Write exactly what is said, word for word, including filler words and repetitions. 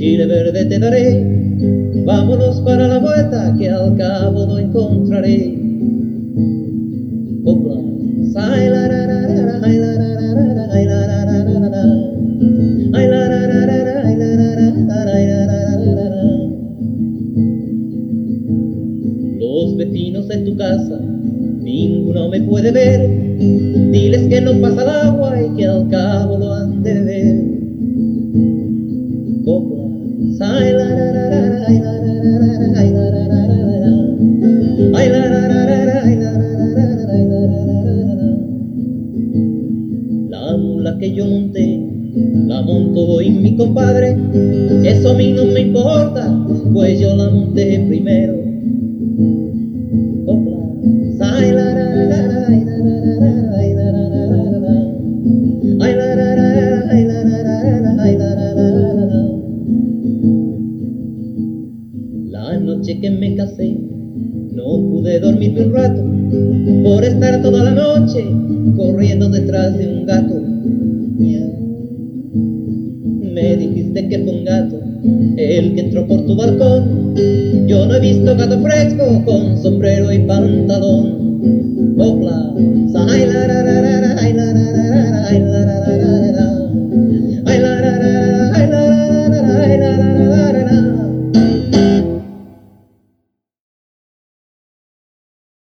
chile verde te daré. Vámonos para la vuelta que al cabo lo encontraré. Coplas. Ay, la, la, la, la, ay, la, la, la, la, ay, la, la, la, la, la. Ay, la, la, la, la, la, ay, la, la, la, la, ay, la, la, la, la, la. Los vecinos de tu casa, ninguno me puede ver. Diles que no pasa el agua y que al cabo lo han de ver. Coplas. Ay, la, la, la, la, ay, la, la, la, la, ay, la, la, la, la, la. Ay, la, la, la, la, la, ay, la, la, la, la, la, ay, la, la, la, la, la. La mula que yo monté, la montó hoy mi compadre. Eso a mí no me importa, pues yo la monté primero. Coplas. Ay, la, la, la, la, ay, la, la, la, la, ay, la, la, la, la, la. Ay, la, la, la, la, ay, la, la, la, la, ay, la, la, la, la, la. La noche que me casé, no pude dormir un rato, por estar toda la noche corriendo detrás de un gato. Me dijiste que fue un gato el que entró por tu balcón. Yo no he visto gato fresco con sombrero y pantalón.